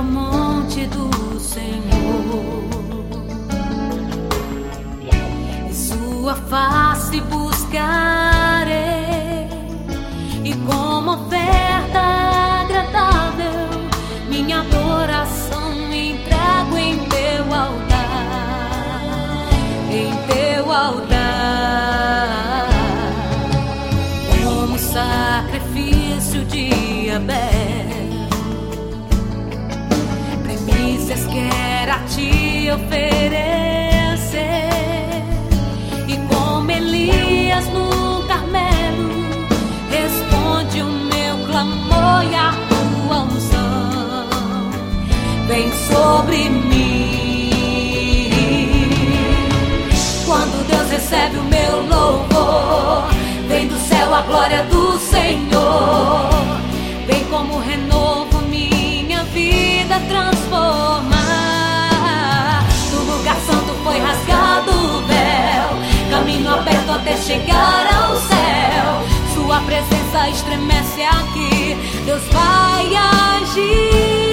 ao monte do Senhor, em sua face buscarei, e como oferta agradável minha adoração entrego em teu altar, em teu altar, como sacrifício de Abel. Primícias quero a ti oferecer, e como Elias no Carmelo, responde o meu clamor e a tua unção vem sobre mim. Quando Deus recebe o meu louvor, vem do céu a glória do Senhor, vem como renovo minha vida transformar. Do lugar santo foi rasgado o véu, caminho aberto até chegar ao céu. Sua presença estremece aqui, Deus vai agir.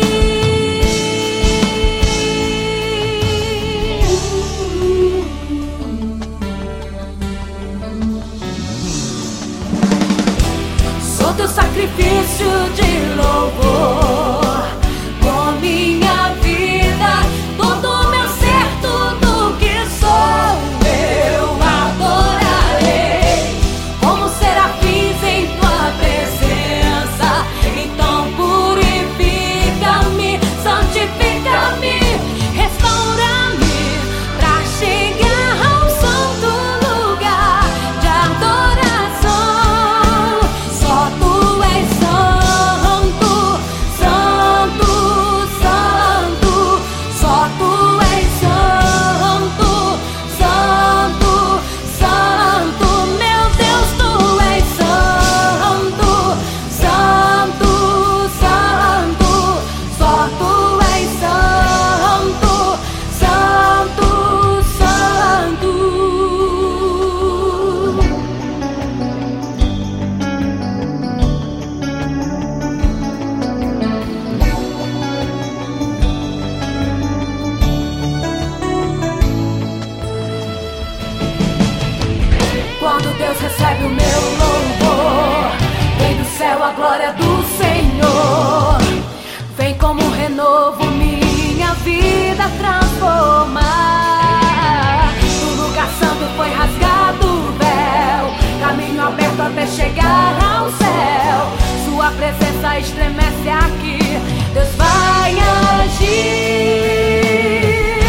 Sou teu sacrifício de louvor, com minha vida, todo meu ser, tudo que sou, eu adorarei, como serafins em tua presença. Então purifica-me, santifica-me, restaura-me, pra chegar ao santo lugar de adoração. Só tu és santo, santo, santo. Só tu és santo, santo, santo. Meu Deus, tu és santo, santo, santo. Só tu és santo, santo, santo. Quando Deus recebe o meu louvor, vem do céu a glória do Senhor, vem como um renovo minha vida transformar. No lugar santo foi rasgado o véu, caminho aberto até chegar ao céu. Sua presença estremece aqui, Deus vai agir.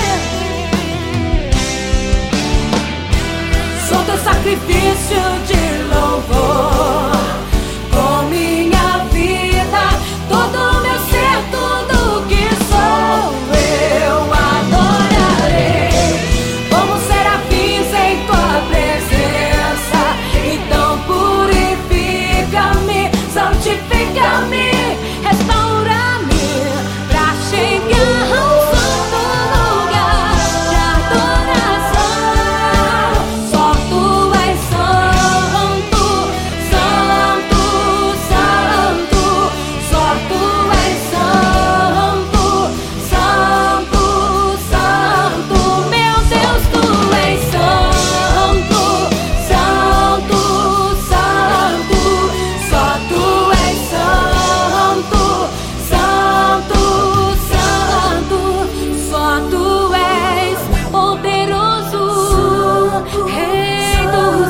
Sou teu sacrifício de louvor, com minha vida, todo meu ser, tudo que sou, eu adorarei, como serafins em tua presença. Então purifica-me, santifica-me, restaura-me, pra chegar ao santo lugar de adoração. Só tu és santo, santo, santo. Só tu és santo, santo, santo. Meu Deus, tu és santo, santo, santo. Só tu és santo, santo, santo. Só tu és poderoso, Rei dos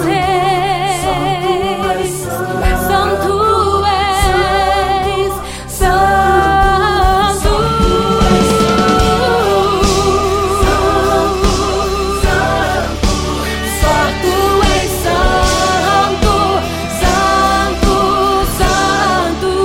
reis. Santo és, santo. Só tu és santo, santo, santo.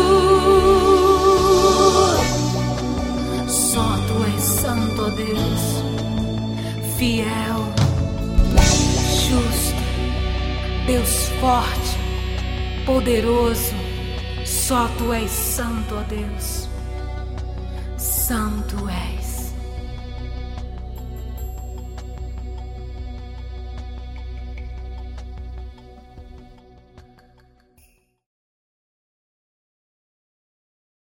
Só tu és santo, ó Deus, fiel, justo, Deus forte, poderoso. Só tu és santo, ó Deus, santo és.